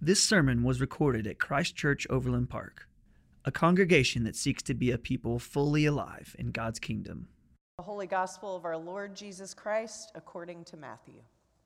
This sermon was recorded at Christ Church Overland Park, a congregation that seeks to be a people fully alive in God's kingdom. The Holy Gospel of our Lord Jesus Christ according to Matthew.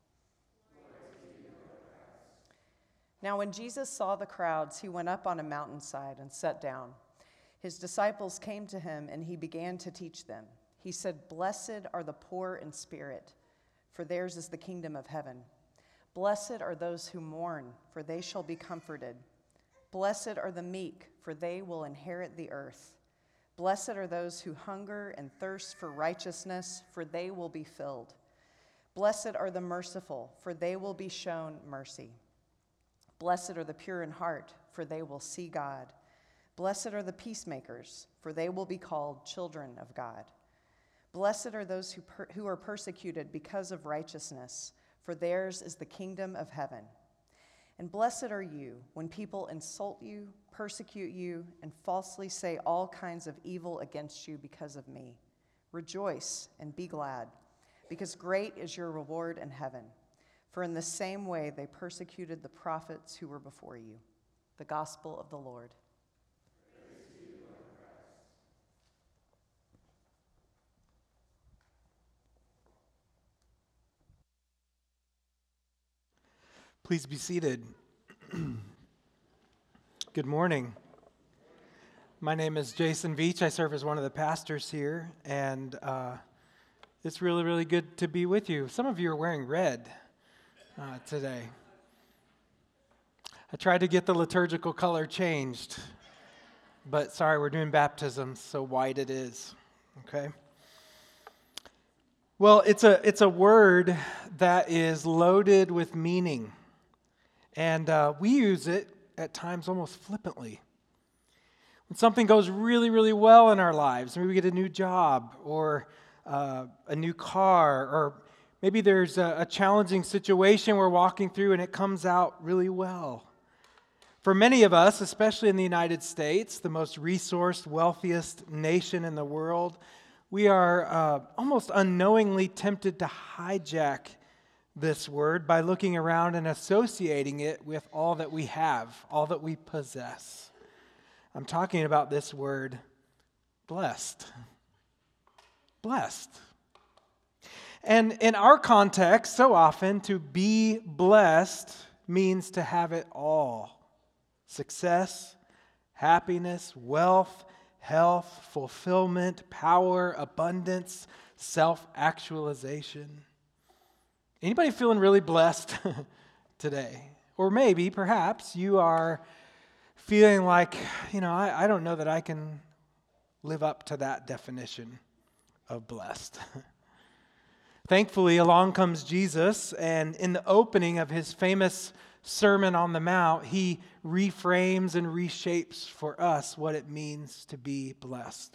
Now when Jesus saw the crowds, he went up on a mountainside and sat down. His disciples came to him, and he began to teach them. He said, "Blessed are the poor in spirit, for theirs is the kingdom of heaven. Blessed are those who mourn, for they shall be comforted. Blessed are the meek, for they will inherit the earth. Blessed are those who hunger and thirst for righteousness, for they will be filled. Blessed are the merciful, for they will be shown mercy. Blessed are the pure in heart, for they will see God. Blessed are the peacemakers, for they will be called children of God. Blessed are those who are persecuted because of righteousness, for theirs is the kingdom of heaven. And blessed are you when people insult you, persecute you, and falsely say all kinds of evil against you because of me. Rejoice and be glad, because great is your reward in heaven. For in the same way they persecuted the prophets who were before you." The Gospel of the Lord. Please be seated. Good morning. My name is Jason Veach. I serve as one of the pastors here, and it's really, really good to be with you. Some of you are wearing red today. I tried to get the liturgical color changed, but sorry, we're doing baptism, so white it is, okay? Well, it's a word that is loaded with meaning. And we use it at times almost flippantly. When something goes really, really well in our lives, maybe we get a new job or a new car, or maybe there's a challenging situation we're walking through and it comes out really well. For many of us, especially in the United States, the most resourced, wealthiest nation in the world, we are almost unknowingly tempted to hijack this word by looking around and associating it with all that we have, all that we possess. I'm talking about this word, blessed. Blessed. And in our context, so often, to be blessed means to have it all. Success, happiness, wealth, health, fulfillment, power, abundance, self-actualization. Anybody feeling really blessed today? Or maybe, perhaps, you are feeling like, I don't know that I can live up to that definition of blessed. Thankfully, along comes Jesus, and in the opening of his famous Sermon on the Mount, he reframes and reshapes for us what it means to be blessed.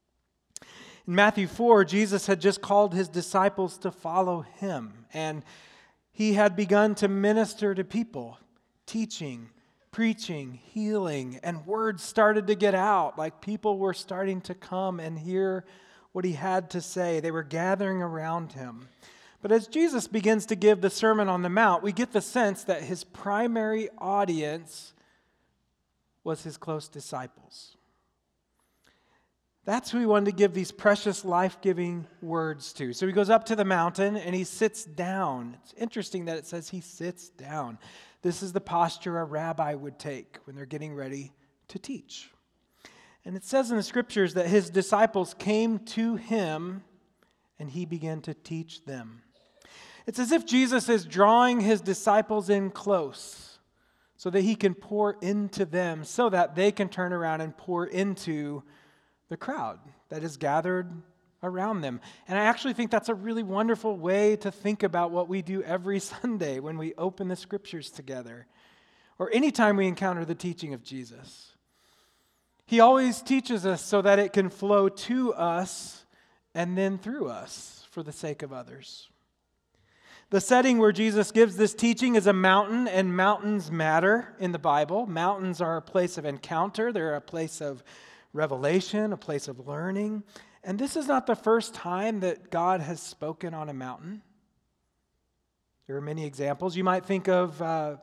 In Matthew 4, Jesus had just called his disciples to follow him, and he had begun to minister to people, teaching, preaching, healing, and words started to get out, like people were starting to come and hear what he had to say. They were gathering around him. But as Jesus begins to give the Sermon on the Mount, we get the sense that his primary audience was his close disciples. That's who he wanted to give these precious, life-giving words to. So he goes up to the mountain and he sits down. It's interesting that it says he sits down. This is the posture a rabbi would take when they're getting ready to teach. And it says in the scriptures that his disciples came to him and he began to teach them. It's as if Jesus is drawing his disciples in close so that he can pour into them, so that they can turn around and pour into the crowd that is gathered around them. And I actually think that's a really wonderful way to think about what we do every Sunday when we open the scriptures together, or anytime we encounter the teaching of Jesus. He always teaches us so that it can flow to us and then through us for the sake of others. The setting where Jesus gives this teaching is a mountain, and mountains matter in the Bible. Mountains are a place of encounter. They're a place of revelation, a place of learning. And this is not the first time that God has spoken on a mountain. There are many examples. You might think of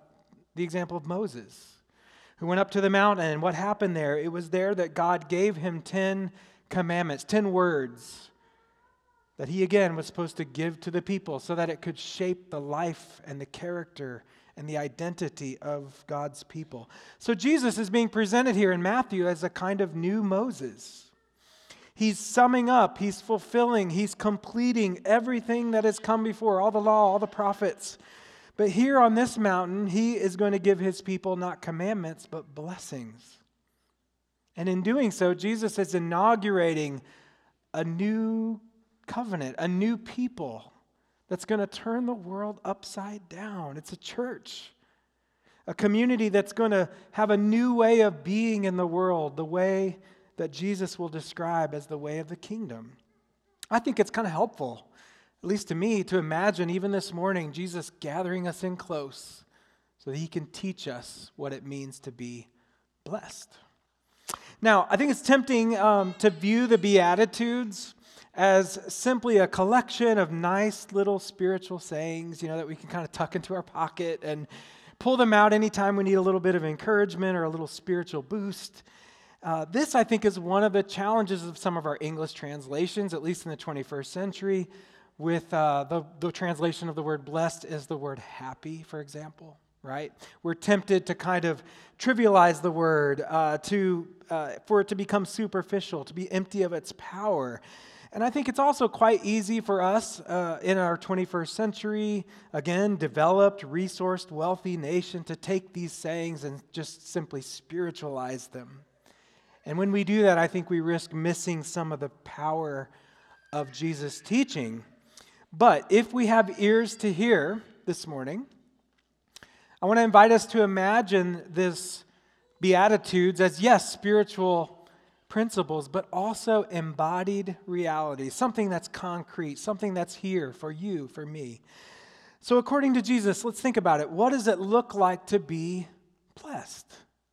the example of Moses, who went up to the mountain, and what happened there? It was there that God gave him 10 commandments, 10 words that he again was supposed to give to the people so that it could shape the life and the character and the identity of God's people. So Jesus is being presented here in Matthew as a kind of new Moses. He's summing up, he's fulfilling, he's completing everything that has come before, all the law, all the prophets. But here on this mountain, he is going to give his people not commandments, but blessings. And in doing so, Jesus is inaugurating a new covenant, a new people that's going to turn the world upside down. It's a church, a community that's going to have a new way of being in the world, the way that Jesus will describe as the way of the kingdom. I think it's kind of helpful, at least to me, to imagine even this morning Jesus gathering us in close so that he can teach us what it means to be blessed. Now, I think it's tempting to view the Beatitudes as simply a collection of nice little spiritual sayings, that we can kind of tuck into our pocket and pull them out anytime we need a little bit of encouragement or a little spiritual boost. This, I think, is one of the challenges of some of our English translations, at least in the 21st century, with the translation of the word blessed as the word happy, for example, right? We're tempted to kind of trivialize the word, for it to become superficial, to be empty of its power. And I think it's also quite easy for us in our 21st century, again, developed, resourced, wealthy nation to take these sayings and just simply spiritualize them. And when we do that, I think we risk missing some of the power of Jesus' teaching. But if we have ears to hear this morning, I want to invite us to imagine this Beatitudes as, yes, spiritual principles, but also embodied reality, something that's concrete, something that's here for you, for me. So according to Jesus, let's think about it. What does it look like to be blessed?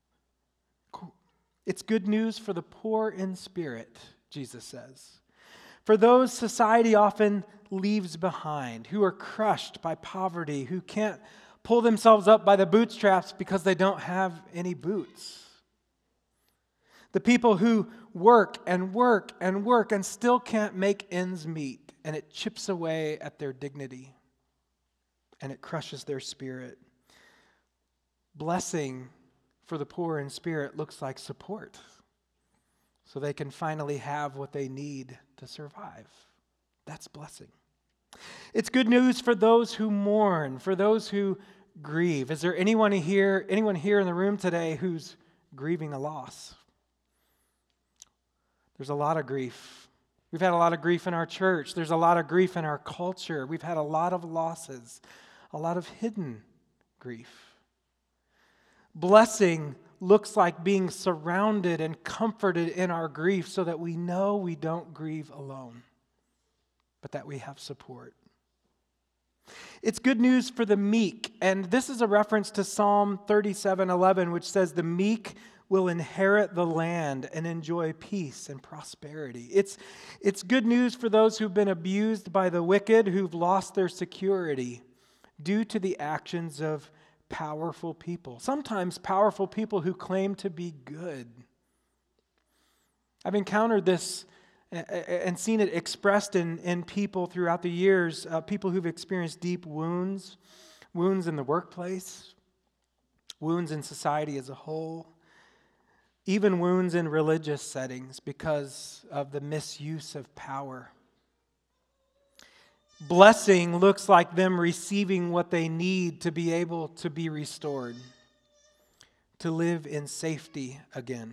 It's good news for the poor in spirit, Jesus says. For those society often leaves behind, who are crushed by poverty, who can't pull themselves up by the bootstraps because they don't have any boots. The people who work and work and work and still can't make ends meet, and it chips away at their dignity, and it crushes their spirit. Blessing for the poor in spirit looks like support, so they can finally have what they need to survive. That's blessing. It's good news for those who mourn, for those who grieve. Is there anyone here in the room today who's grieving a loss? There's a lot of grief. We've had a lot of grief in our church. There's a lot of grief in our culture. We've had a lot of losses, a lot of hidden grief. Blessing looks like being surrounded and comforted in our grief so that we know we don't grieve alone, but that we have support. It's good news for the meek, and this is a reference to Psalm 37:11, which says the meek will inherit the land and enjoy peace and prosperity. It's good news for those who've been abused by the wicked, who've lost their security due to the actions of powerful people. Sometimes powerful people who claim to be good. I've encountered this and seen it expressed in people throughout the years, people who've experienced deep wounds in the workplace, wounds in society as a whole, even wounds in religious settings because of the misuse of power. Blessing looks like them receiving what they need to be able to be restored, to live in safety again.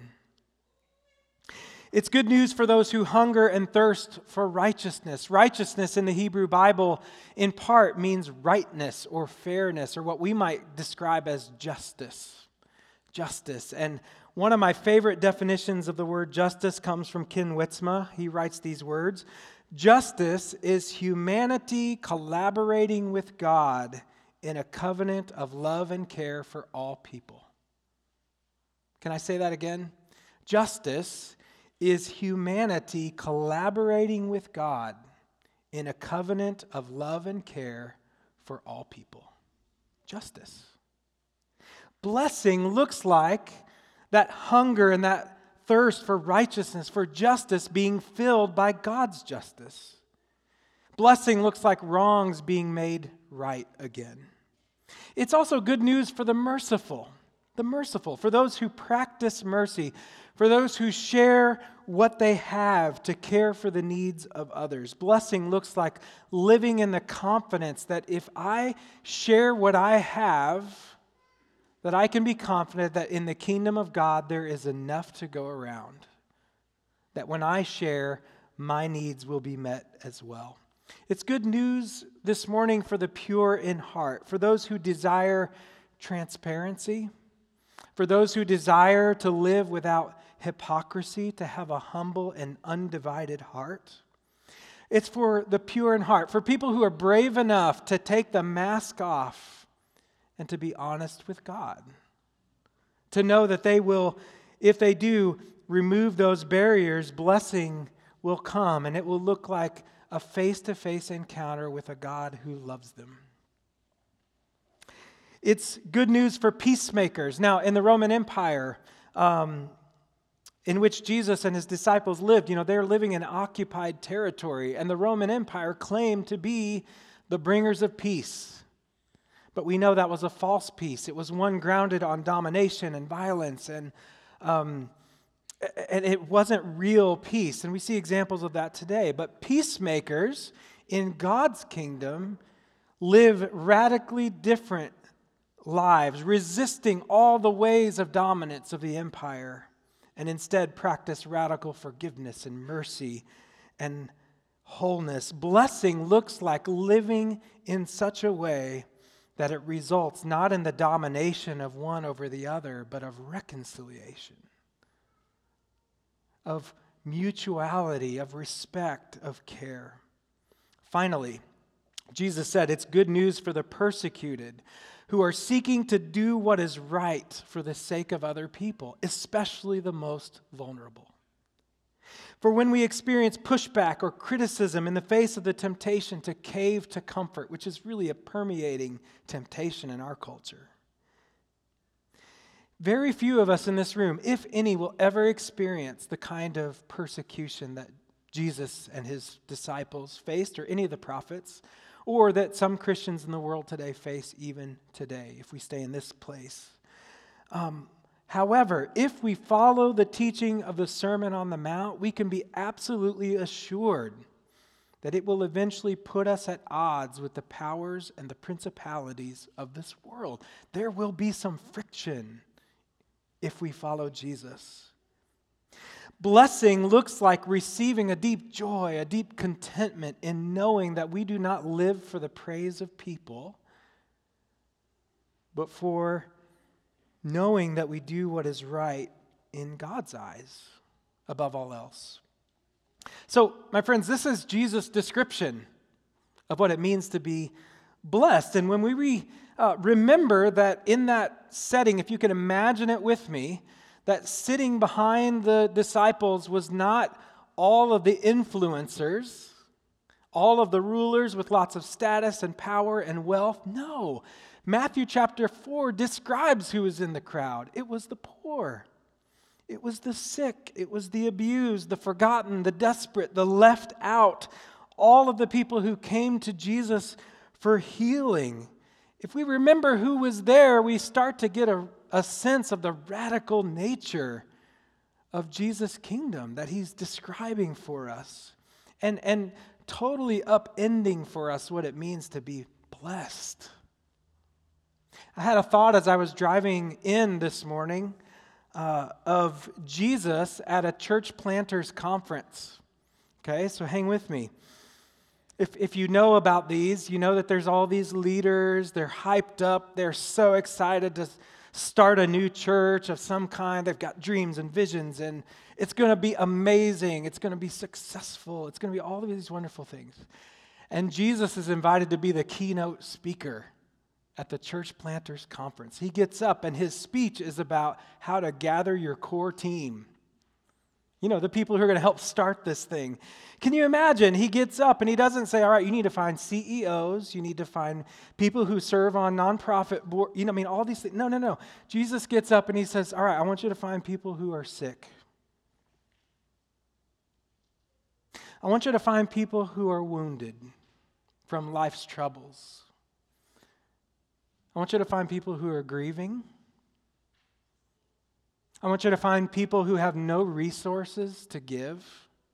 It's good news for those who hunger and thirst for righteousness. Righteousness in the Hebrew Bible in part means rightness or fairness, or what we might describe as justice. Justice. And one of my favorite definitions of the word justice comes from Ken Witzma. He writes these words: justice is humanity collaborating with God in a covenant of love and care for all people. Can I say that again? Justice is humanity collaborating with God in a covenant of love and care for all people. Justice. Blessing looks like that hunger and that thirst for righteousness, for justice being filled by God's justice. Blessing looks like wrongs being made right again. It's also good news for the merciful, for those who practice mercy, for those who share what they have to care for the needs of others. Blessing looks like living in the confidence that if I share what I have, that I can be confident that in the kingdom of God there is enough to go around. That when I share, my needs will be met as well. It's good news this morning for the pure in heart, for those who desire transparency, for those who desire to live without hypocrisy, to have a humble and undivided heart. It's for the pure in heart, for people who are brave enough to take the mask off and to be honest with God. To know that they will, if they do remove those barriers, blessing will come, and it will look like a face-to-face encounter with a God who loves them. It's good news for peacemakers. Now, in the Roman Empire, in which Jesus and his disciples lived, they're living in occupied territory, and the Roman Empire claimed to be the bringers of peace. But we know that was a false peace. It was one grounded on domination and violence, and it wasn't real peace. And we see examples of that today. But peacemakers in God's kingdom live radically different lives, resisting all the ways of dominance of the empire, and instead practice radical forgiveness and mercy and wholeness. Blessing looks like living in such a way that it results not in the domination of one over the other, but of reconciliation, of mutuality, of respect, of care. Finally, Jesus said it's good news for the persecuted who are seeking to do what is right for the sake of other people, especially the most vulnerable. For when we experience pushback or criticism in the face of the temptation to cave to comfort, which is really a permeating temptation in our culture, very few of us in this room, if any, will ever experience the kind of persecution that Jesus and his disciples faced, or any of the prophets, or that some Christians in the world today face even today, if we stay in this place. However, if we follow the teaching of the Sermon on the Mount, we can be absolutely assured that it will eventually put us at odds with the powers and the principalities of this world. There will be some friction if we follow Jesus. Blessing looks like receiving a deep joy, a deep contentment in knowing that we do not live for the praise of people, but for knowing that we do what is right in God's eyes above all else. So, my friends, this is Jesus' description of what it means to be blessed. And when we remember that in that setting, if you can imagine it with me, that sitting behind the disciples was not all of the influencers, all of the rulers with lots of status and power and wealth. No. Matthew chapter 4 describes who was in the crowd. It was the poor. It was the sick. It was the abused, the forgotten, the desperate, the left out. All of the people who came to Jesus for healing. If we remember who was there, we start to get a sense of the radical nature of Jesus' kingdom that he's describing for us, and totally upending for us what it means to be blessed. I had a thought as I was driving in this morning of Jesus at a church planters conference. Okay, so hang with me. If you know about these, you know that there's all these leaders, they're hyped up, they're so excited to start a new church of some kind. They've got dreams and visions, and it's going to be amazing. It's going to be successful. It's going to be all of these wonderful things. And Jesus is invited to be the keynote speaker at the church planters conference. He gets up, and his speech is about how to gather your core team. You know, the people who are going to help start this thing. Can you imagine? He gets up and he doesn't say, all right, you need to find CEOs, you need to find people who serve on nonprofit board, all these things. No. Jesus gets up and he says, all right, I want you to find people who are sick. I want you to find people who are wounded from life's troubles. I want you to find people who are grieving. I want you to find people who have no resources to give.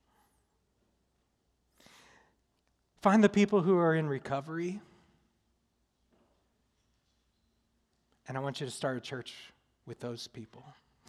Find the people who are in recovery. And I want you to start a church with those people.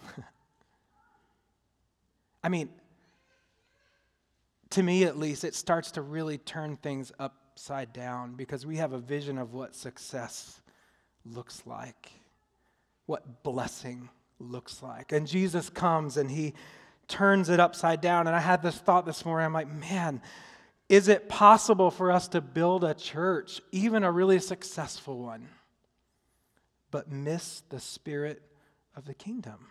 To me at least, it starts to really turn things upside down because we have a vision of what success looks like, what blessing looks like. And Jesus comes and he turns it upside down. And I had this thought this morning. I'm like, man, is it possible for us to build a church, even a really successful one, but miss the spirit of the kingdom?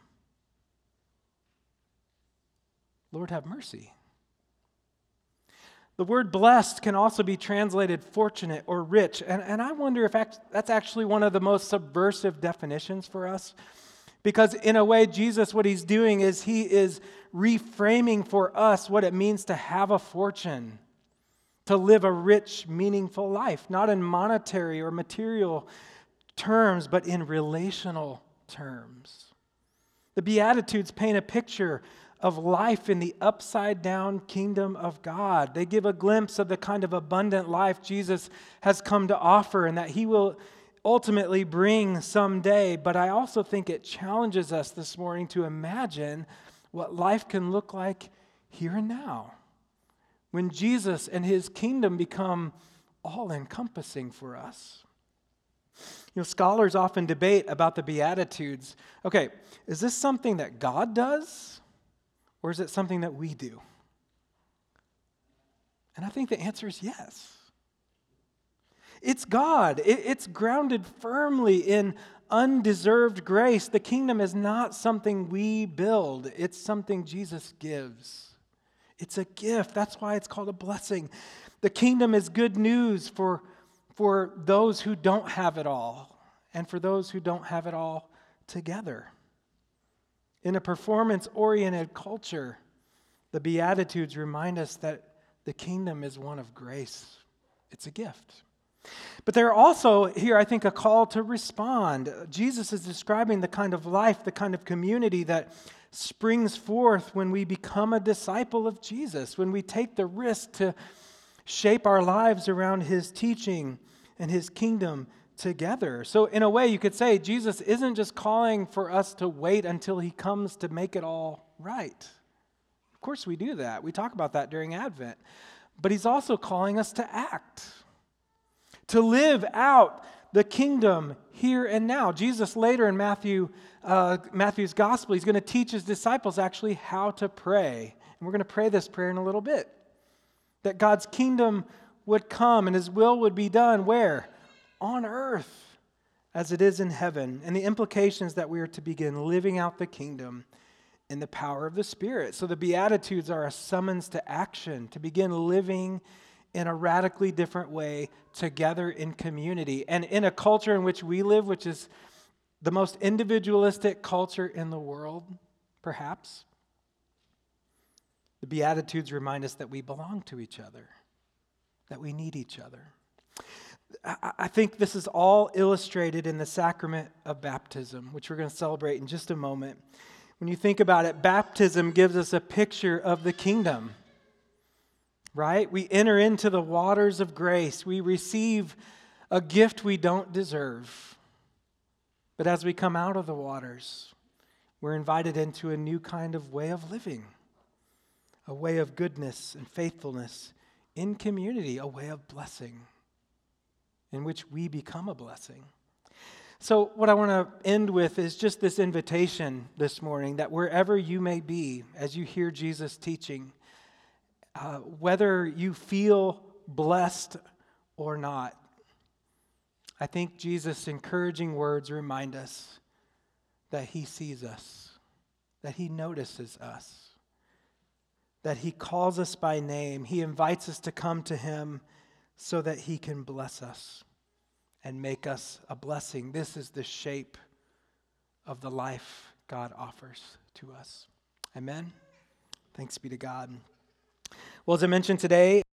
Lord, have mercy. The word blessed can also be translated fortunate or rich. And I wonder if that's actually one of the most subversive definitions for us. Because in a way, Jesus, what he's doing is he is reframing for us what it means to have a fortune, to live a rich, meaningful life, not in monetary or material terms, but in relational terms. The Beatitudes paint a picture of life in the upside-down kingdom of God. They give a glimpse of the kind of abundant life Jesus has come to offer and that he will ultimately bring someday. But I also think it challenges us this morning to imagine what life can look like here and now, when Jesus and his kingdom become all-encompassing for us. Scholars often debate about the Beatitudes. Okay, is this something that God does? Or is it something that we do? And I think the answer is yes. It's God. It's grounded firmly in undeserved grace. The kingdom is not something we build. It's something Jesus gives. It's a gift. That's why it's called a blessing. The kingdom is good news for those who don't have it all and for those who don't have it all together. In a performance-oriented culture, the Beatitudes remind us that the kingdom is one of grace. It's a gift. But there are also here, I think, a call to respond. Jesus is describing the kind of life, the kind of community that springs forth when we become a disciple of Jesus, when we take the risk to shape our lives around his teaching and his kingdom together. So in a way, you could say Jesus isn't just calling for us to wait until he comes to make it all right. Of course we do that. We talk about that during Advent. But he's also calling us to act, to live out the kingdom here and now. Jesus later in Matthew's gospel, he's going to teach his disciples actually how to pray. And we're going to pray this prayer in a little bit. That God's kingdom would come and his will would be done where? On earth as it is in heaven. And the implications that we are to begin living out the kingdom in the power of the Spirit. So the Beatitudes are a summons to action, to begin living in a radically different way together in community. And in a culture in which we live, which is the most individualistic culture in the world, perhaps, the Beatitudes remind us that we belong to each other, that we need each other. I think this is all illustrated in the sacrament of baptism, which we're going to celebrate in just a moment. When you think about it, baptism gives us a picture of the kingdom, right? We enter into the waters of grace. We receive a gift we don't deserve. But as we come out of the waters, we're invited into a new kind of way of living, a way of goodness and faithfulness in community, a way of blessing, in which we become a blessing. So what I want to end with is just this invitation this morning that wherever you may be as you hear Jesus teaching, whether you feel blessed or not, I think Jesus' encouraging words remind us that he sees us, that he notices us, that he calls us by name. He invites us to come to him so that he can bless us and make us a blessing. This is the shape of the life God offers to us. Amen. Thanks be to God. Well, as I mentioned today,